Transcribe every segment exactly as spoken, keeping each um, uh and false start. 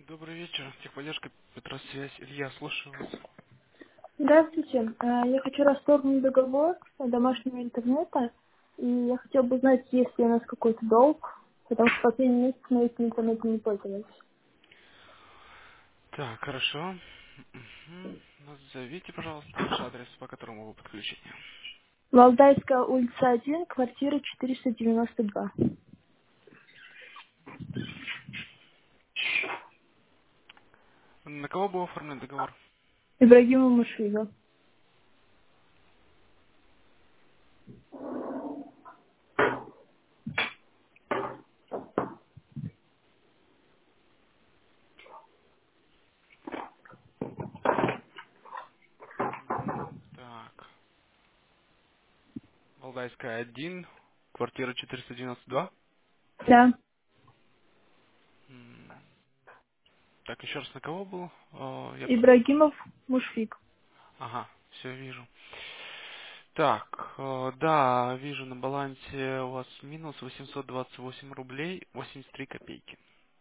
Добрый вечер. Техподдержка, Петросвязь. Илья, слушаю вас. Здравствуйте. А, Я хочу расторгнуть договор домашнего интернета, и я хотела бы узнать, есть ли у нас какой-то долг, потому что последний месяц мы этим интернетом не пользовались. Так, хорошо. Мгм. Назовите, пожалуйста, ваш адрес, по которому вы подключены. Валдайская улица один, квартира четыреста девяносто два. На кого был оформлен договор? Ибрагимова Мушвига. Мгм. Так. Валдайская один, квартира четыреста девяносто два. Да. М, Так, еще раз, на кого был? О, я... Ибрагимов Мушфик. Ага, все вижу. Так, э, да, вижу на балансе у вас минус восемьсот двадцать восемь рублей восемьдесят три копейки.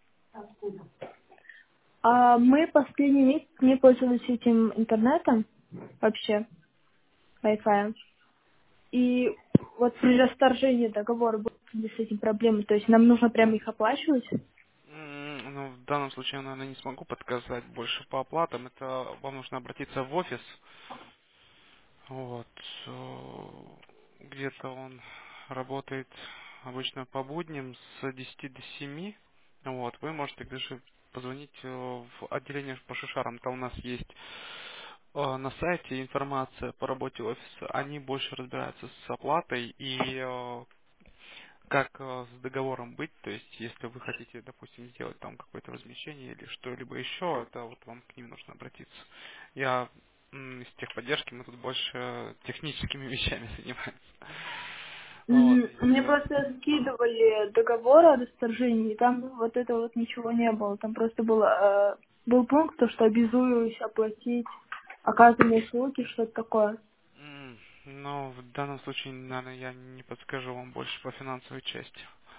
А мы последний месяц не пользовались этим интернетом вообще, Wi-Fi. И вот при расторжении договора будут ли с этим проблемы? То есть нам нужно прямо их оплачивать? М, Ну, в данном случае я, наверное, не смогу подсказать больше по оплатам. Это вам нужно обратиться в офис. Вот. э, Где-то он работает обычно по будням с десяти до семи. Вот. Вы можете даже позвонить э, в отделение по шишарам. Там у нас есть э, на сайте информация по работе офиса. Они больше разбираются с оплатой и э, как э, с договором быть, то есть если вы хотите, допустим, сделать там какое-то размещение или что-либо еще, это вот вам к ним нужно обратиться. Я м, из техподдержки, мы тут больше техническими вещами занимаемся. Вот, М, Мне если... просто скидывали договор о расторжении, и там вот этого вот ничего не было. Там просто было, э, был пункт, то, что обязуюсь оплатить оказанные услуги, что-то такое. м, Ну, в данном случае, наверное, я не подскажу вам больше по финансовой части.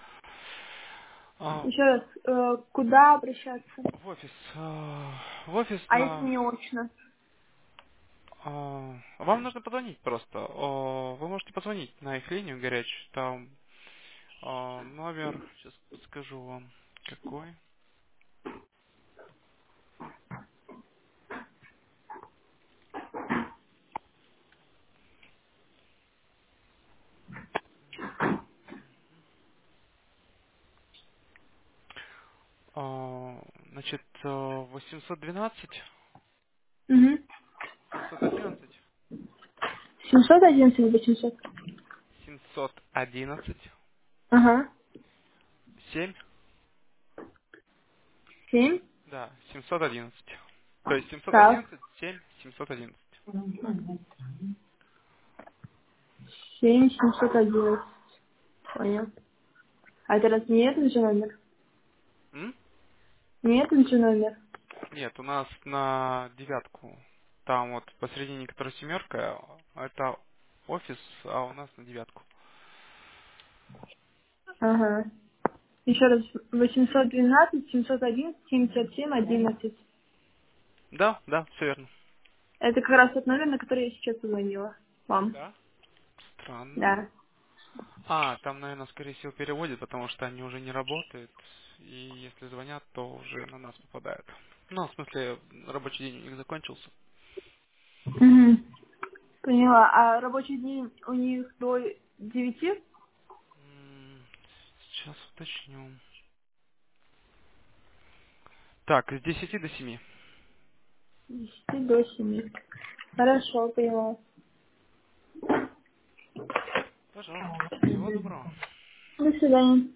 А, Еще раз, э, куда обращаться? в офис. э, В офис А если на... не очно? а, Вам нужно позвонить просто. О, Вы можете позвонить на их линию горячую. Там А, номер, сейчас подскажу вам, какой. А, Значит, э, восемьсот двенадцать, Угу. семьсот одиннадцать, семьсот одиннадцать или восемьсот? семьсот одиннадцать, Ага. семь, Семь. да, семьсот одиннадцать. То есть семьсот Так. одиннадцать, семь, семьсот одиннадцать. Семь семьсот одиннадцать. Понял. А это раз не этот же номер? М? Не этот же номер? Нет, у нас на девятку. Там вот посередине, которая семерка, это офис, а у нас на девятку. Ага. Еще раз, восемьсот двенадцать, семьсот одиннадцать, семьдесят семь, одиннадцать. Да, да, все верно. Это как раз тот номер, на который я сейчас позвонила вам. Да? Странно. Да. А, там, наверное, скорее всего переводят, потому что они уже не работают. И если звонят, то уже на нас попадают. Ну, в смысле, рабочий день у них закончился. Мгм. Поняла. А рабочий день у них до девяти? М, Сейчас уточню. Так, с десяти до семи. С десяти до семи. Хорошо, поняла. Пожалуйста. Всего доброго. До свидания.